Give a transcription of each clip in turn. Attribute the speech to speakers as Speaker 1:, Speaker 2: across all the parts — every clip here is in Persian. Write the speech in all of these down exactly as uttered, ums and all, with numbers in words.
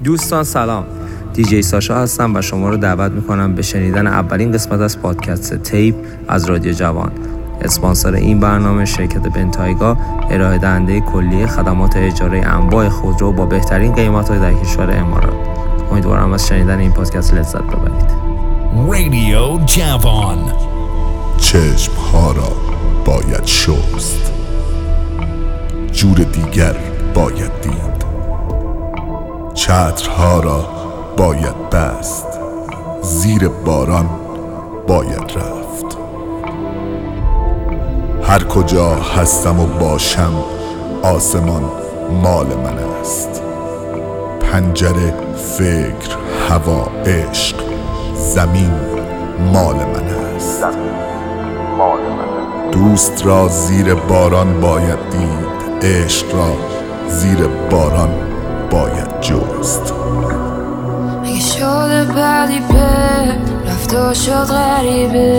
Speaker 1: دوستان سلام، دیجی ساشا هستم و شما رو دعوت میکنم به شنیدن اولین قسمت از پادکست تیپ از رادیو جوان. اسپانسر این برنامه شرکت بنتایگا، ارائه دهنده کلیه خدمات اجاره انواع خودرو با بهترین قیمت‌ها در کشور امارات. امیدوارم از شنیدن این پادکست لذت ببرید.
Speaker 2: رادیو جوان.
Speaker 3: چشم‌ها را باید شست، جور دیگر باید دید، چترها را باید بست، زیر باران باید رفت. هر کجا هستم و باشم آسمان مال من است. پنجره، فکر، هوا، عشق، زمین مال من است. دوست را زیر باران باید دید، عشق را زیر باران باید جست.
Speaker 4: اگه شده بعدی به رفت و شد غریبه،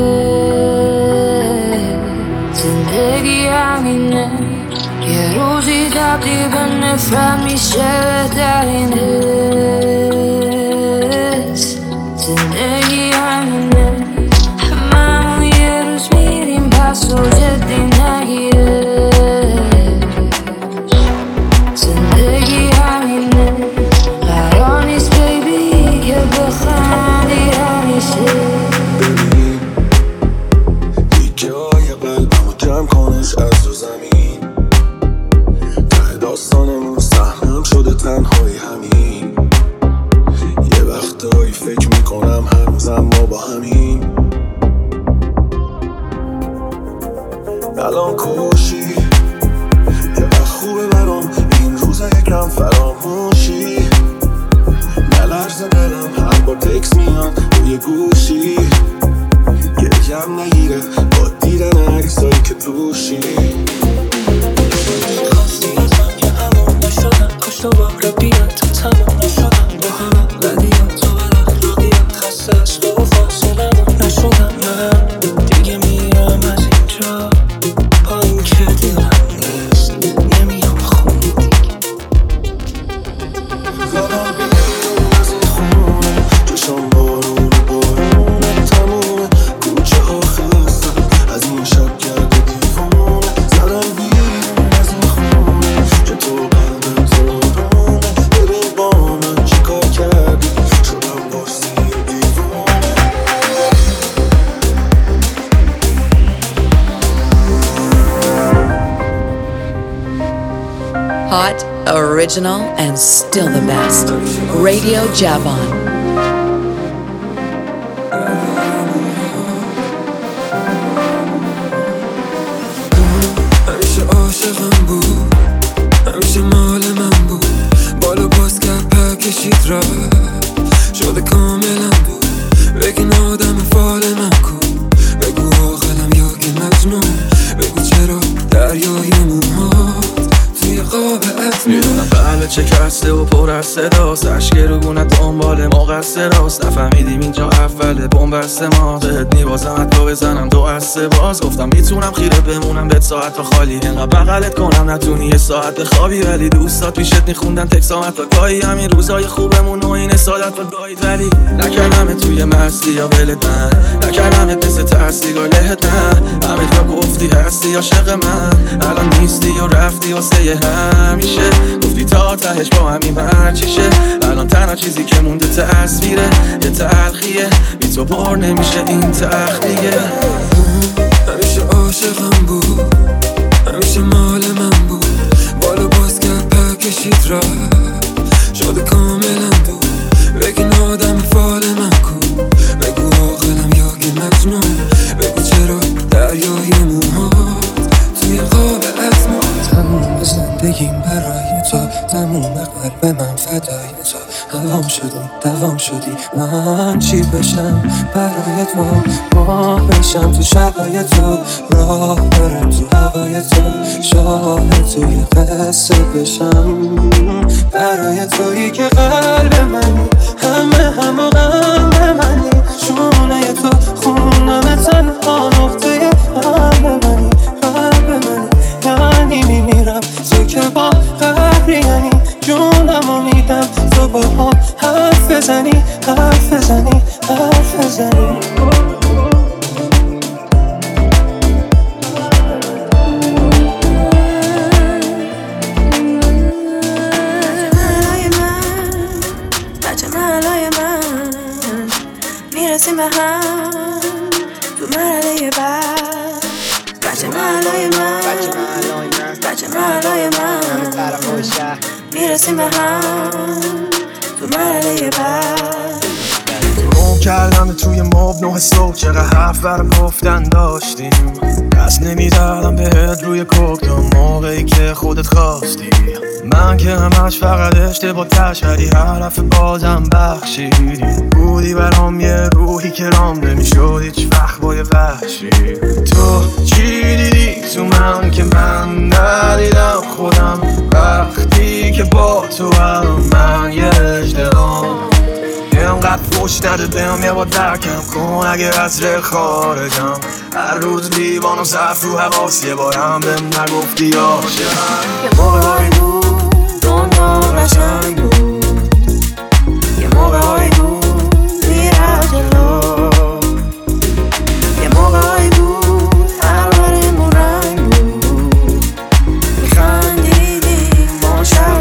Speaker 4: زندگی همینه، یه روزی تبدیل به نفرت میشه در این حس. زندگی همینه، هممون یه روز میریم پس و جدی نگیره. زندگی همینه، قرار نیست بیبی که بخندی همیشه.
Speaker 5: ببین دیگه های قلبمو جمع کنش از رو زمین، ته داستانمون سهمم شده تنهایی همین. یه وقتایی فکر میکنم هنوزم ما با همین. الان کوشی یه وقت خوبه برام این روزا یکم فراموشی. نلرزه دلم هر بار تکس میاد روی گوشی، گریم نگیره با دیدن عکسایی که توشی. خواستی از من که امان نشدم، کاش دوباره بیاد تا تمام نشدم با همه بدیات و بد اخلاقیات. خسته از تو و فاصلمون نشدم من دیگه، میرم از اینجا با این که دلم نیست، نمیام خونه دیگه. زدم بیرون از این خونه، چشم بارون بارونه تمومه، کوچه ها خستم از این شب کرده دیوونه. زدم بیرون از این خونه که تو قلبم زارونه، ببین با من چی کار کردی، شدم بارسی دیوونه.
Speaker 6: Hot, original, and still the best. Radio Javan.
Speaker 5: همیشه عاشقم بود، همیشه مال من بود، بالا باز کرد پر کشید رفت، شده کاملا بود. بگین آدم فال من کو، بگو عاقلم یا که مجنون، بگو چرا دریای موهات توی قاب عطر میدونم بله چه کسته و پر از صداست، عشق روگونت دنبال ما قصد راست. نفهمیدیم اینجا اول بومبست ما، بهت میبازم تو بزنم دو از سه باز. گفتم میتونم خیره بمونم بهت ساعت تا خالی، اینقدر بغلت کنم نتونی یه ساعت بخوابی، ولی دوستات پیشت میخوندن تک ساعت تا گاهی. همین روزای خوبمون و این سادت و گاهید، ولی نکردمت توی مستی یا ولت من، نکردمت مثل ترسی گلهت نه. همه جا گفتی هستی عاشق من، الان نیستی و رفتی واسه یه همیشه. گفتی تا تهش با همین مرچیشه، الان تنها چیزی که مونده تصویره، یه تلخیه بی تو بار نمیشه این تخت دیگه. همیشه عاشقم بود، همیشه مال من بود، بالا باز کرد پر کشید رفت، شده کاملا بود. بگین آدم فال من کو، بگو عاقلم یا که مجنون، بگو چرا دریای موهات توی قاب عطر. تموم زندگیم برای تو، تموم قلب من فدای تو. دوام شدی، دوام شدی، من چی بشم برای تو، ما بشم تو شبای تو، راه برم تو هوای تو، شاهد توی قصه بشم برای تویی که قلب منی، همه همه قلب منی، شونه تو خونم تنها نقطه قلب منی، قلب منی، یعنی میمیرم تو که با
Speaker 7: قهری یعنی جونمو میدم تو با هم حرف بزنی حرف بزنی حرف بزنی
Speaker 8: میرسیم به هم تو مرحله بعد بچه محلای من بچه محلای من میرسیم به هم تو مرحله بعد
Speaker 7: مو کردم توی موب نه صبح چقدر حرف برام گفتن داشتیم دست نمیزدم بهت روی کوک تا موقعی که خودت خواستی من که همش فقط اشتباه تشهدی حرف بازم بخشیدی بودی برام یه روحی که رام نمیشد هیچ وقت با یه وحشی تو چی دیدی تو من که من ندیدم خودم وقتی که با تو هم من یه اجدهام اینقدر فوش نده بهم یه با درکم کن اگه از ره خارجم هر روز لیوان و صف رو حواس یه بارم بهم نگفتی عاشقم
Speaker 8: یه موقعی بود دنیا قشنگ بود یه موقعی بود میرفت جلو یه موقعی بود هر برمون رنگ بود میخندیدیم ما شب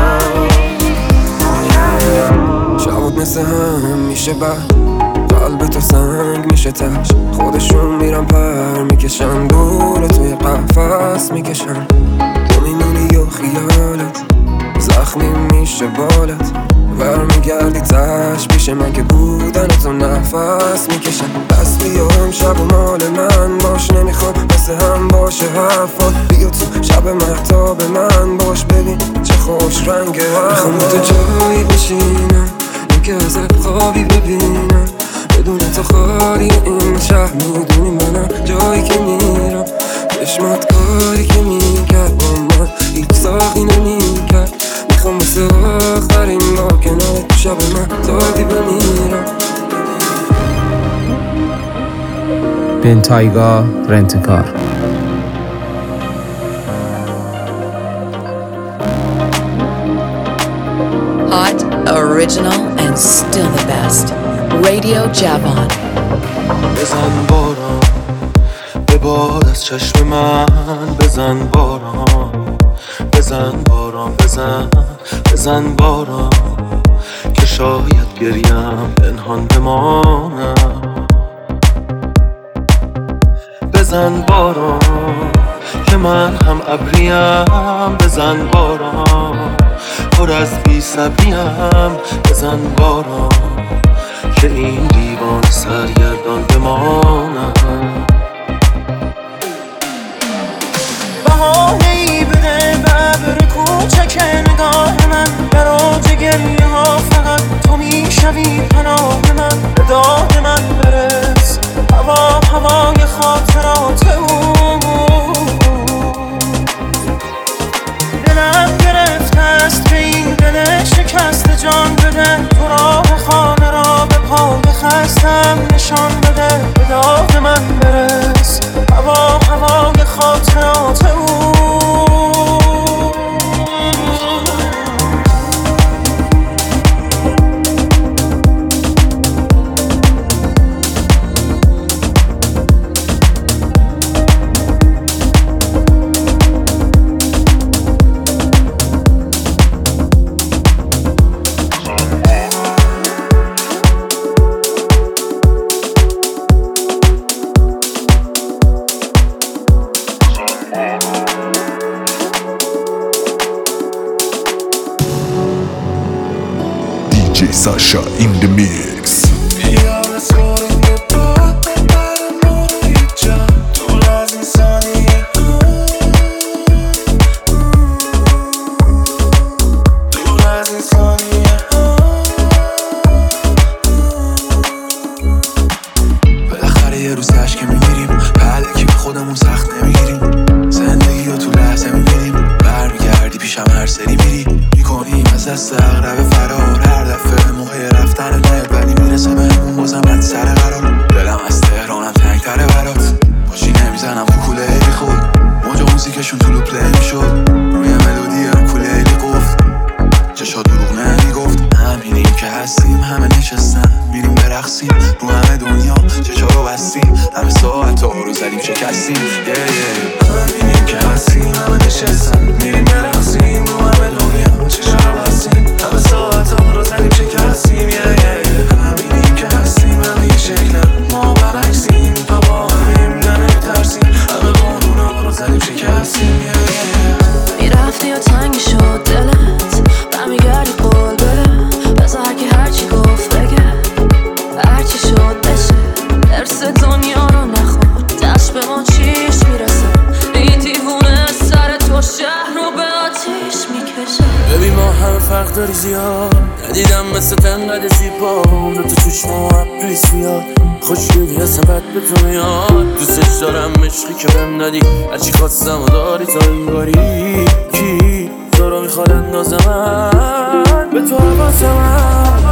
Speaker 5: شبات مثل هم میشه بعد قلب تو سنگ میشه تش خودشون میرن پر میکشن دور توی قفص میکشن تو میمونی و خیالت زخمی میشه بالت برمیگردی تش پیش من که بودن تو نفس میکشن پس بیا امشب و مال من باش نمیخوام مثل هم باشه حرفات بیا تو شب مهتاب من باش ببین چه خوش رنگه میخوام تو جایی بشینم که ازت خوابی ببینم بدون تو خالی این شهر میدونی منم جایی که میرم چشمات کاری که میکرد با من هیچ ساقی نمیکرد میخوام مثل آخرین بار کنار تو شب من تاقی بمیرم
Speaker 1: بنتایگا رنتکار
Speaker 6: Hot, original, and still the best. Radio Javon.
Speaker 7: بزن باران به باد از چشم من بزن باران بزن باران بزن بزن باران که شاید گریم پنهان بمانم بزن باران که من هم ابریم بزن باران پر از بی صبریم بزن باران که این دیوان سرگردان بمانم بهانه‌ای بده به ابر کوچک نگاه من در اوج گریه ها فقط تو میشوی پناه من به داد من برس هوا هوای خاطرات او دلم گرفته است که این دل شکست جان بده تو راه خانه را به پای خستم نشان بده به داد من برس هوا هوای خاطرات او
Speaker 3: Sasha in the mix.
Speaker 7: بالاخره یه روز هش که میمیریم بعد که به خودمون سخت نمیگیریم زندگی رو تو لحظه میبینیم برمیگردی پیشم هر سری میری میکنیم از دست اغرب فرار هر دفعه موقع رفتن نهت ولی میرسه بهمون بازم از سر قرار دلم از تهرانم تنگتره برات باشی نمیزنم کوکوله بی خود موجا موزیکشون تو لوپ پلی میشد روی ملودی زدیم شکستیم yeah, yeah. همینیم که هستیم همه نشستن میریم برقصیم رو همه دنیا چه شب هستیم همه ساعت ها رو زدیم شکستیم yeah, yeah. همینیم که هستیم همه یه شکلم ما برعکسیم تا با همیم نمیترسیم همه قانونا رو زدیم شکستیم yeah, yeah.
Speaker 4: میرفتی و تنگ شد دلت برمیگردی قول بده بذار هرکی هرچی گفت بگه هرچی شد بشه درس دنیا رو نخور دست به ما چیش میرسه این دیوونه سر تو شهر رو به آتیش میکشه
Speaker 9: ببین ما همه فرق داری زیاد ندیدم مثل تنقل زیبا دو تا چشما و ابریز بیاد خوشگلی هستم بد به تو میاد دوستش دارم عشقی که بهم ندی هرچی خواستم و داری تا این باری کی تو رو میخواد اندازم به تو حواسم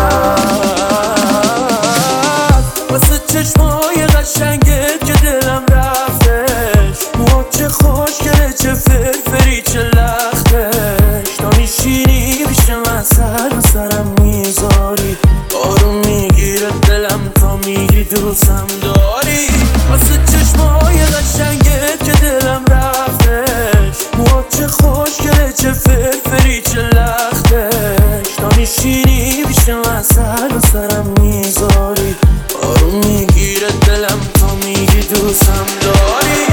Speaker 9: واسه چشمای قشنگت که دلم رفتش موها چه خوشگله چه فرفری چه لختش تا میشینی پیش من سر و سرم میذاری آروم میگیره دلم تا میگی دوستم داری واسه چشمای قشنگت که دلم رفتش موها چه خوشگله چه فرفری چه لختش تا میشینی پیش من سر و سرم میذاری آروم میگیره دلم تا میگی دوستم داری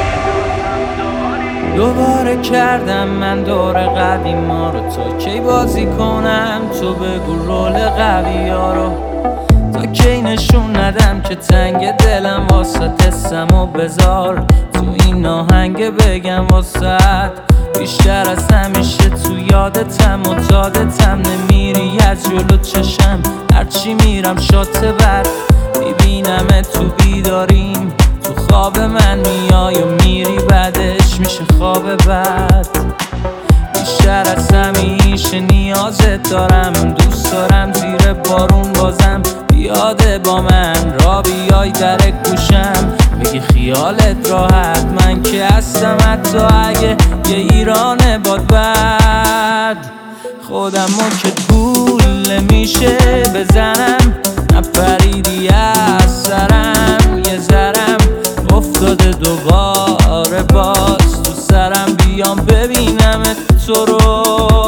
Speaker 10: دوباره کردم من دور قدیما رو تا کی بازی کنم تو بگو رول قوی ها رو تا کی نشون ندم که تنگ دلم واسه حسم و بذار تو این آهنگ بگم واسه بیشتر از همیشه تو یادتم و دادتم نمیری از جلو چشم هرچی میرم شات بر میبینم تو بیداریم تو خواب من میای و میری بعدش میشه خواب بد بیشتر از همیشه نیازت دارم دوست دارم زیر بارون بازم بیاده با من را بیای در گوشم بگی خیالت راحت من که هستم حتی اگه یه ایران باد بد خودم و که گول میشه بزنم نپریدی از سرم یه ذرم افتاده دوباره باز تو سرم بیام ببینم تو رو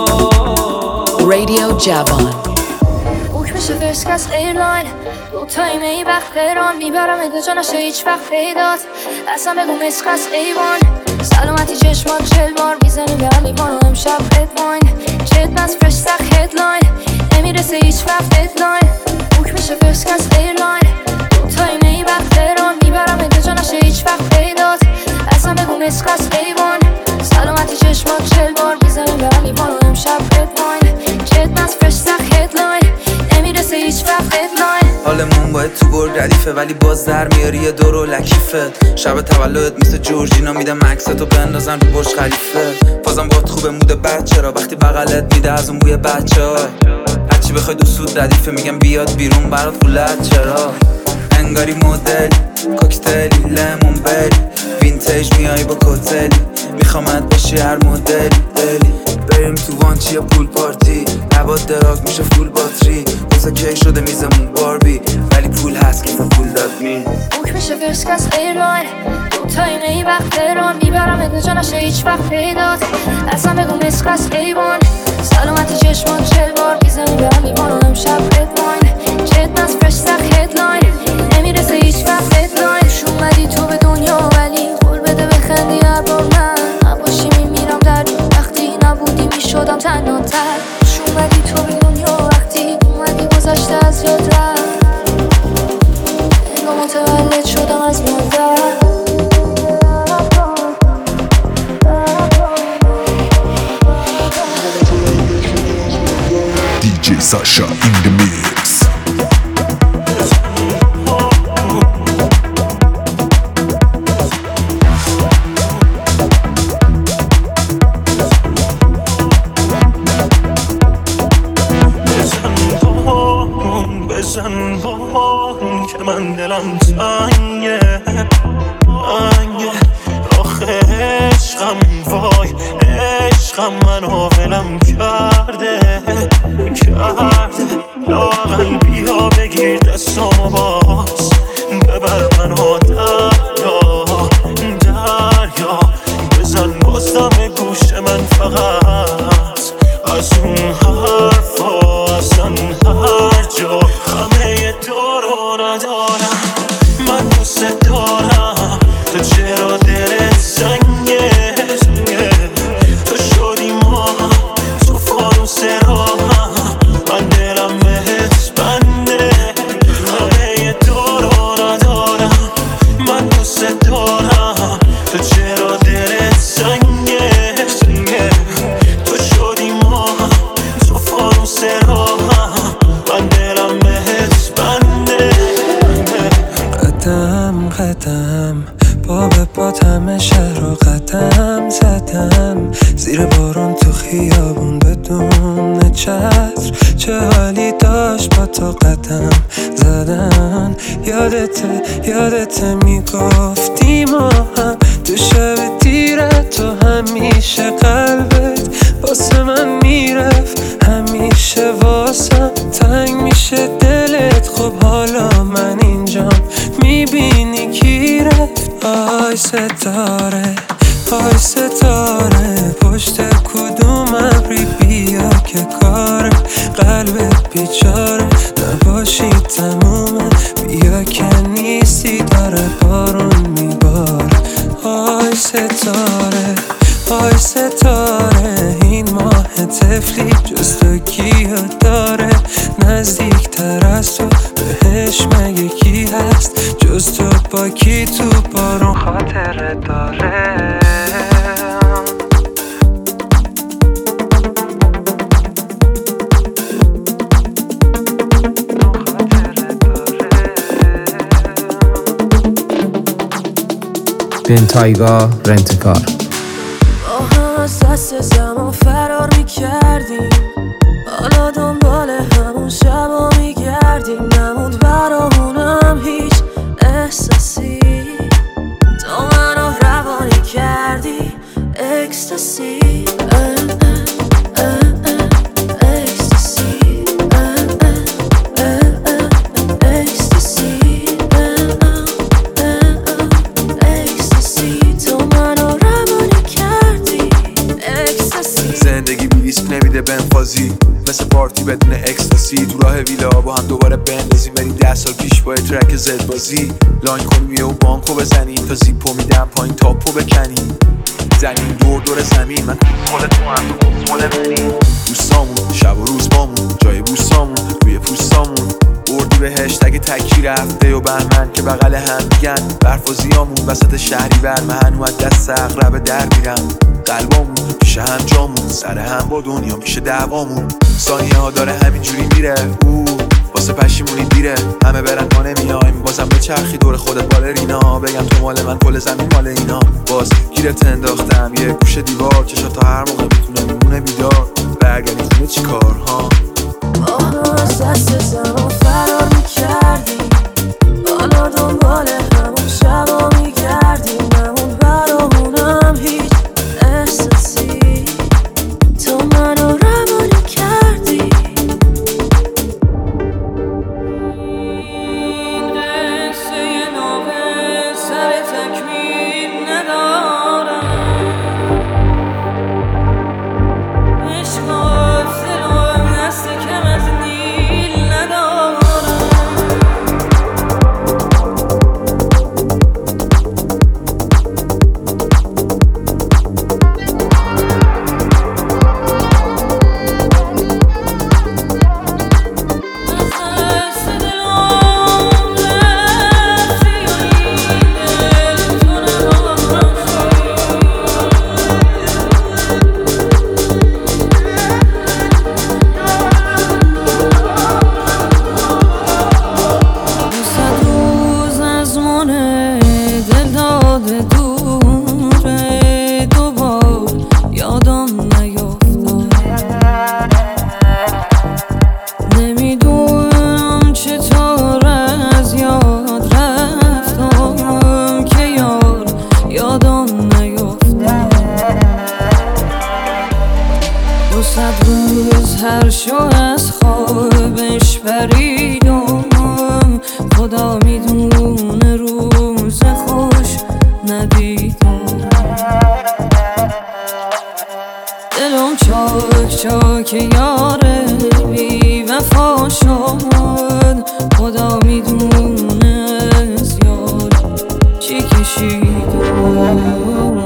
Speaker 6: رادیو جوان
Speaker 4: بوک میشه فرست کس ایرلاین دو تایم ای وقت تهران میبرم ات جا نشه هیچ وقت پیدات اصلا بگو مسخ از ایوان سلامتی چشمان چل بار میزنی به علیوان و امشب ادواین چت بس فرش سخ هدلاین نمیرسه هیچ وقت ددلاین بوک میشه فرست کس ایرلاین دو تایم ای وقت تهران میبرم ات جا نشه هیچ وقت پیدات اصلا بگو مسخ از ایوان سلامتی چشمان چل بار میزنی به علیوان و امشب ادواین چت بس فرش سخ هدلاین نمیرسه هیچ وقت ددلاین
Speaker 11: حالمون باید تو گل ردیفه ولی باز در میاری یه دور و لکیفت شب تولدت مثل جورجینا میدم عکستو بندازم رو برج خلیفه بازم باید خوبه مود بچه را وقتی بغلت میده از اون بوی بچه های هرچی بخوای دو سود ردیفه میگم بیاد بیرون برات فولت چرا انگاری مدل کوکتلی لیمون بری وینتیج میای با کتلی میخوامت باشی هر مدلی دلی بریم تو وانچی یا پول پارتی نباد دراگ میشه فول باتری بزا کی شده میزمون باربی ولی پول هست که پول داد می
Speaker 4: بوک میشه فرست کس ایرلاین دو تایم ای وقت تهران میبرم ات جا نشه هیچ وقت پیدات اصلا بگو مسخ از ایوان سلامتی چشمان چل بار میزنی به علیوان و امشب ادواین چت بس فرش سخ هدلاین نمیرسه هیچ وقت ددلاین اومدی تو به دنیا ولی قول بده بخندی هر بار من نباشی میمیرم در وقتی نبودی میشدم تنها تر اومدی تو به دنیا وقتی اومدی گذشته از یاد رفت انگاه متولد شدم از مادر
Speaker 3: دی جی Sasha in the mix.
Speaker 12: بزن بارون که من دلم تنگه تنگه آخه عشقم وای عشقم منو ولم کرده کرده لاغل بیا بگیر دستامو باز ببر منو دریا فقط از اون حرفا اصلا هر جا همه دارو ندارم من دوست دارم تو چرا دلت سنگه تو شدی ما تو فانوس راهم من دلم بهت بنده همه دارو ندارم من دوست دارم تو چرا دلت سنگه تو شدی ما تو فانوس راهم من دلم بهت بنده
Speaker 5: قدم قدم با به پات همه شهر رو قدم زدم زیر بارون تو خیابون بدون چتر چه حالی داشت با تو قدم زدن یادته یادته میگفتی ما هم تو شب تیره تو همیشه قلبت واسه من میرفت همیشه واسم تنگ میشه دلت خب حالا من اینجام میبینی کی رفت آی ستاره آی ستاره پشت کدوم ابری بیا که کار قلبت بیچاره نباشی تمومه بیا که نیستی داره بارون میباره آی ستاره آی ستاره این ماه تفلی جز تو کیو داره نزدیکتر از تو بهش مگه کی هست جز تو با کی تو بارون خاطره داره
Speaker 1: بنتایگا رنتکار
Speaker 8: با هم از دست زمان فرار میکردیم حالا دنبال همون شبا میگردیم نموند برامونم هیچ احساسی تو منو روانی کردی اکستاسی
Speaker 13: بنفازی مثل پارتی بدون اکستاسی تو راه ویلا با هم دوباره بندازیم بریم ده سال پیش با ترک زد بازی لاین کنیم و بانکو بزنیم تا زیپو میدم پایین تاپو بکنیم زنیم دور دور زمین من خود تو هم تو مول منی دوستامون شب و روز بامون جای بوستامون روی پوستامون بردی به هشتگ تکی رفته و بهمن که بغل هم میگن برفازیامون وسط شهری برمهن و از دست اقرب در میرم قلبامون میشه هم جامون سر هم با دنیا میشه دعوامون ثانیه ها داره همینجوری میره او واسه پشیمونی دیره همه برن ما نمیایم بازم به چرخی دور خودت بالرینا بگم تو مال من کل زمین مال اینا باز گیرت انداختم یه گوشه دیوار چشا تا هر موقع میتونه میمونه بیدار برگردی خونه چی کار ها
Speaker 8: با هم از دست زمان فرار میکردیم حالا دنبال همون شبا میگردیم نمون برامونم هیچ احساسی تو منو روانی کردی این قصه نامه سر تکمیل ندارم عشق افتلام دست کم از نیل ندارم هرشو از خوابش پریدم خدا میدونه روز خوش ندیدم دلم چاک چاک یاره بی وفا شد، خدا میدونه از یار چی کشیدم.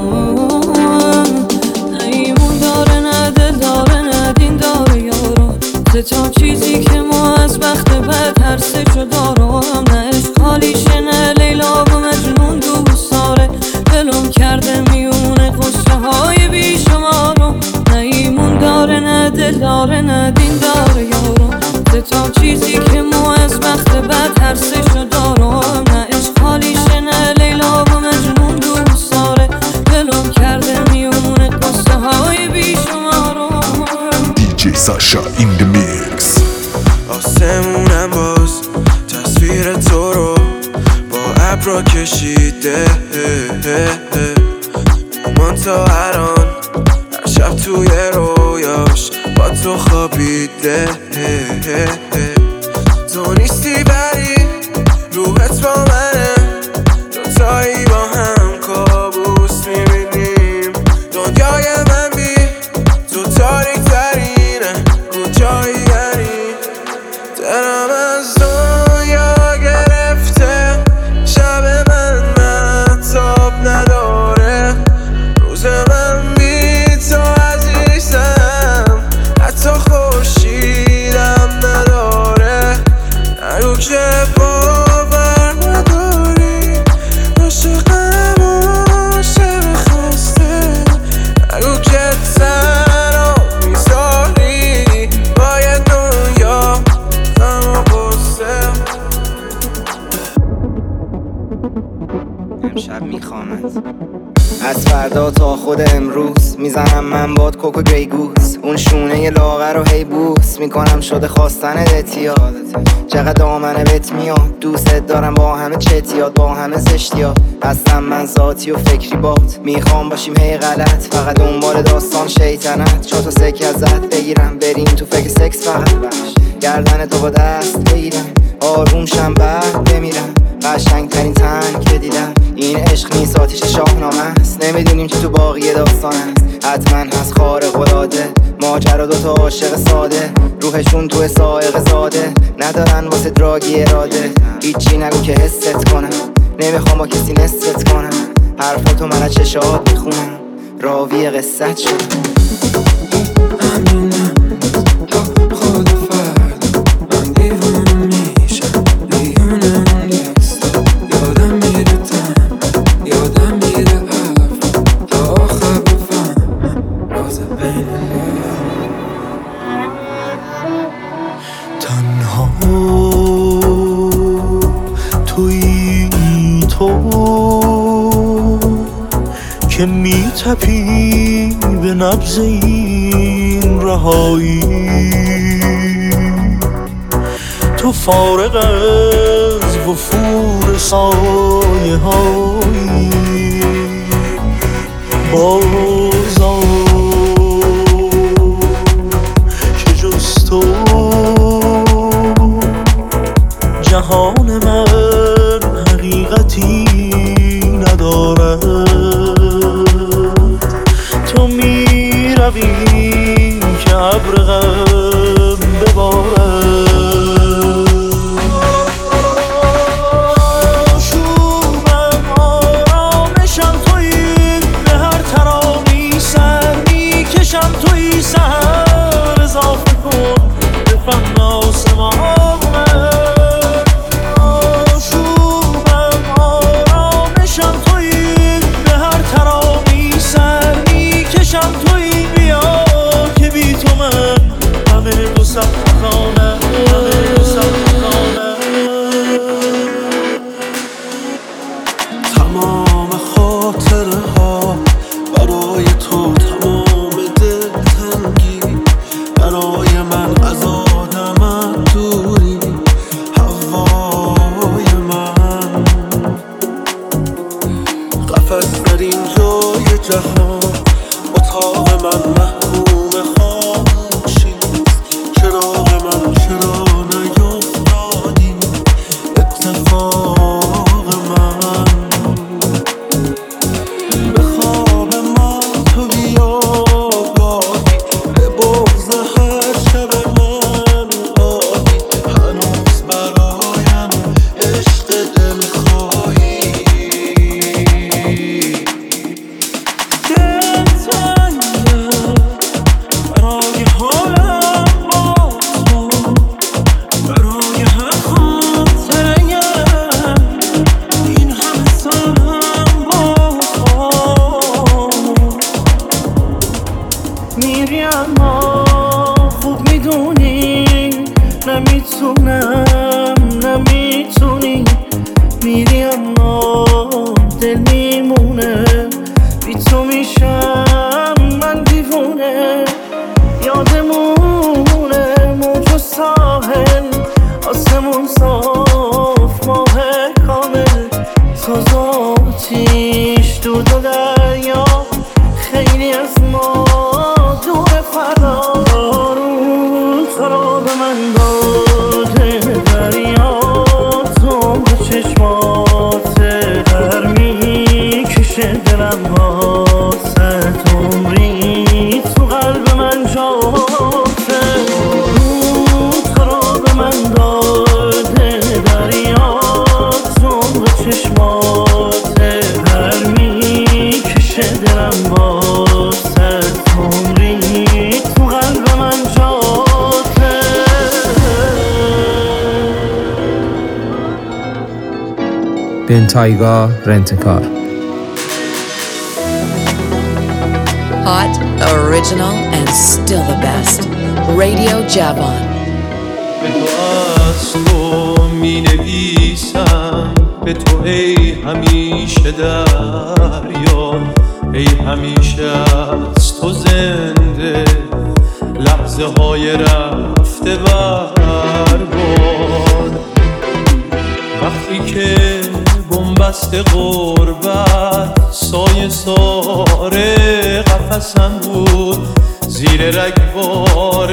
Speaker 8: نیمون داره نه دل داره نه دین داره یارو، تا چیزی که ما از بخت بد هر سه جدا رو هم نه عشق حالیشه نه لیلا و مجنون دوست داره، دلم کرده میونه قصه های بیشمارو. نه ایمون داره نه دل داره نه دین داره یارو، تا چیزی که ما از بخت بد هر سه جدا رو هم نه عشق حالیشه نه لیلا و مجنون دوست داره، دلم کرده میونه قصه های بیشمارو.
Speaker 3: دی جی ساشا این دی میکس.
Speaker 9: آسمونم باز تصویر تو رو با ابرا کشیده، من تا الان هر شب توی رویاش با تو خوابیده. تو نیستی ولی روحت با منه، دوتایی با هم کابوس میبینیم. دنیای من بی تو تاریک ترینه، کجایی یعنی دلم از دنیا گرفته، شب من مهتاب نداره، روز من بی تو عزیزم حتی خورشیدم نداره. نگو که باور نداری عاشقم عاشق خسته، نگو که تنها میذاری باید دنیا غم و غصه.
Speaker 14: امشب میخوامت از فردا تا خود امروز، میزنم من باد کوکو گریگوس، اون شونه ی لاغر رو هی بوس میکنم شده خواستن دتیاد. چقدر دامنه بهت میاد دوست دارم با همه چتیات با همه زشتیات، هستم من ذاتی و فکری بات، میخوام باشیم هی غلط فقط دنبال داستان شیطنت. چا تا سکه ازت بگیرم بریم تو فکر سکس فقط بخش، گردن تو با دست بگیرم آروم شم بعد بمیرم. قشنگ ترین تنگ که دیدم این عشق نیست آتیش شاهنامه است، نمیدونیم چی تو باقی داستان است، حتما هست خارق العاده ماجرا دوتا عاشق ساده، روحشون تو سائق زاده، ندارن واسه دراگی اراده. هیچی نگو که حست کنم، نمیخوام با کسی نست کنم، حرفاتو من از چشات میخونم راوی قصت شدم.
Speaker 12: که میتپی به نبض این رهایی، تو فارغ از وفور سایه هایی بازا که جز تو جهان من حقیقتی ندارد. تو می روی که ابر غم ببارد، آشوبم آرامشم تویی به هر ترامی سر خوب میدونی نمیتونم نمیتونی میری اما دل میمونه بی تو میشم من دیوونه یادمونه موج و ساحل آسمون صاف ماه کامل ساز و آتیش دود و دریا خیلی از ما دور فرار تو رو به من داده دریا تو به چشمات در میکشه دلم واسه عمری تو قلب من جاته تو رو به من داده دریا تو به چشمات در میکشه دلم واسه عمری تو قلب من جاته
Speaker 1: بنتایگا رنتکار.
Speaker 6: Hot, original, and still the best. Radio Javon.
Speaker 15: به تو از تو می نویسم به تو ای همیشه دریا ای همیشه از تو زنده لحظه های رفته برباد وقتی که بنبست غربت سایه ساره قفسم بود زیر رگبار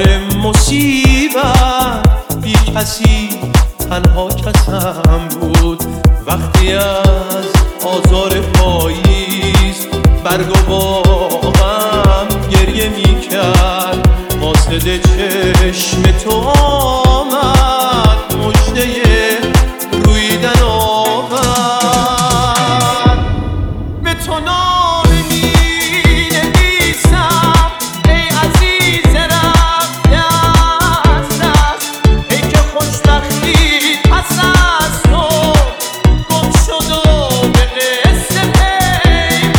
Speaker 15: مصیبت بی کسی تنها کسم بود وقتی از آزار پاییز برگ و باغم گریه می کرد قاصد چشم تو آمد مژده رویدن آورد به تو نامه می نویسم ای عزیز رفته از دست ای که خوشبختی پس از تو گم شد و به قصه پیوند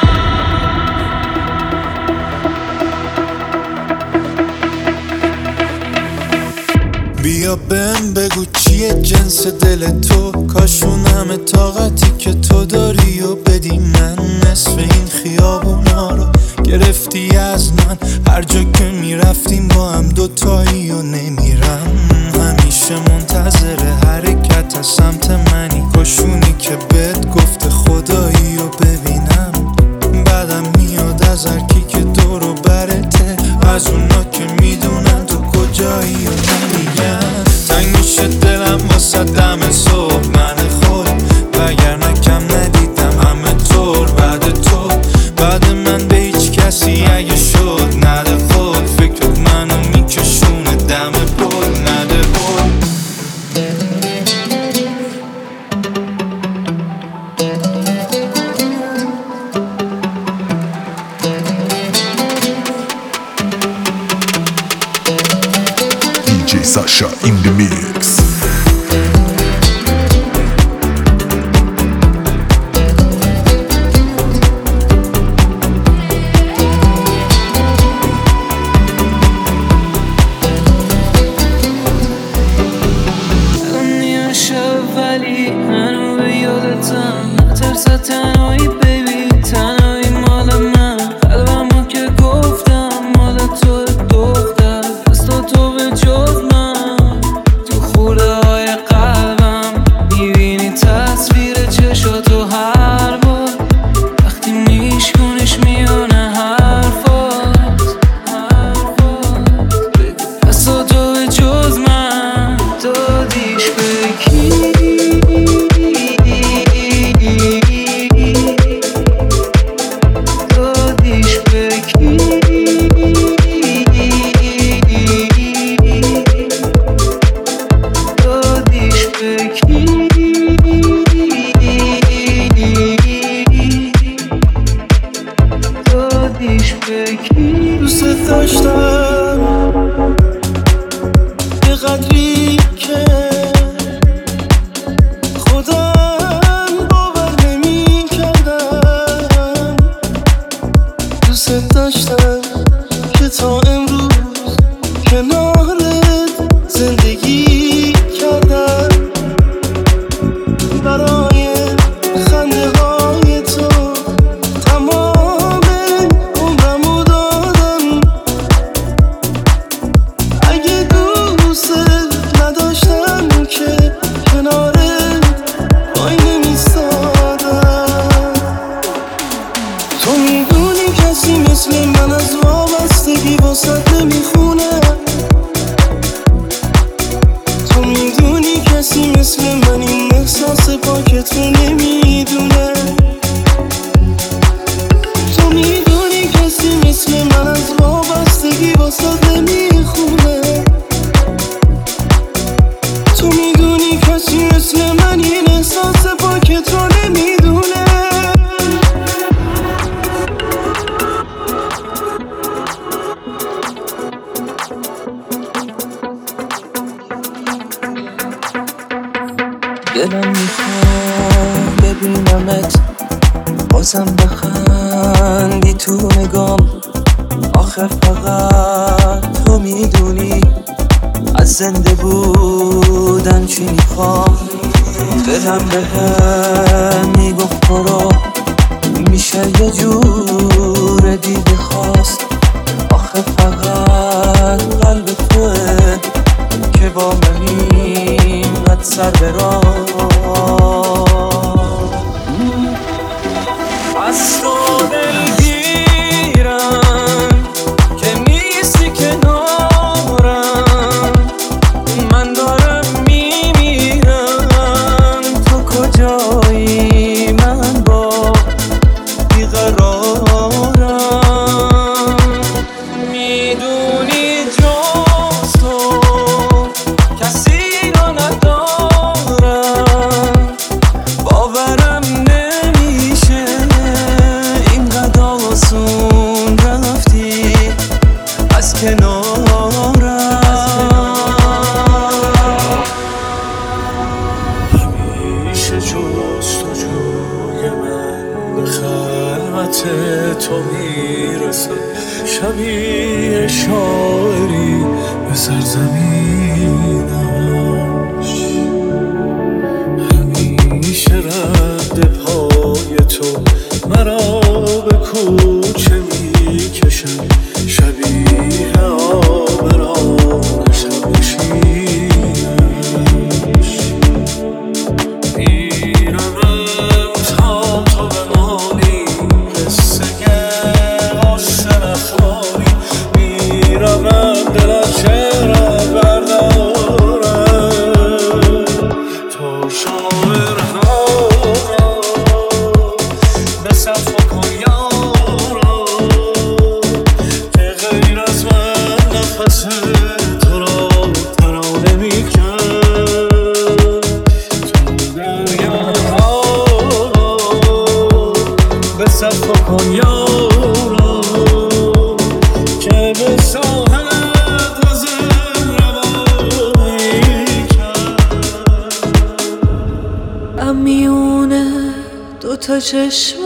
Speaker 16: بیا بهم بگو چیه جنس دل تو کاشون همه طاقتی که تو داری و بدی من نصف این خیابونا رو گرفتی از من هر جا که میرفتیم با هم دوتایی و نمیرم همیشه منتظر حرکت از سمت منی کاشونی که بهت گفته خدایی و ببینم بعدم میاد از هرکی که دور و برته از اونا که میدونن تو کجایی و نمیگن تنگ میشه دلم واسه دم صبح من خود وگرنه کم ندیدم همه طور بعد تو بعد من به هیچ کسی اگه شد نده خود فکرت منو میکشونه دم پل نده پل
Speaker 3: دی جی Sasha in the mix.
Speaker 8: ولی هنو به یادتم نترسا تنهایی بیبی تنهایی مال من قلبمو که گفتم مال تو دختر دست تو به جز من تو خورده های قلبم میبینی تصویر چشاتو هر بار وقتی میشکنش میونه حرفات دست تو به جز من دادیش به کی
Speaker 12: دوست داشتم به قدری که خودم باور نمی کردم دوست داشتم که تا امروز کنارت زندگی کردم، برای خنده های تو تمام عمرمو دادم. اگه دوست نداشتم که کنارت وای نمیستادم. تو میدونی کسی مثل من از وابستگی واسط نمیخونه. تو میدونی کسی مثل من این احساس پاکت رو نمیدونه. تو میدونی کسی مثل من از وابستگی واسط نمیخونه. تو میدونی کسی مثل من این احساس پاکت رو نمیدونه.
Speaker 10: دلم میخواد ببینمت بازم بخندی تو نگام. آخر فقط تو میدونی از زنده بودن چی میخوام. دلم بهم میگفت برو، میشه یه جور دیگه خواست. آخه فقط قلب توه که با من اینقدر سر برام. از تو دلگیرم که نیستی کنارم. من دارم میمیرم، تو کجایی؟ من با بیقرارم. میدونی جز تو کسی رو ندارم. باورم نمیشه اینقدر آسون رفتی از کنارم.
Speaker 12: همیشه جز تو جوی من به خلوت تو میرسد. شبیه شاعری به سرزمینش. همیشه رد پای تو مرا به کوچه میکشم. شبیه آبران شب نشینش. میرمم تا تو بمانی، قصه غصه نخوانی. میرمم دل از چهرت بردارم. تو شاعر به صفا کن یارا که غیر از من نفس تو را ترانه میکرد. تو دریاها به صفا کن یارا که به ساحلت وزن روانی کرد.
Speaker 8: میونه دو تا چشم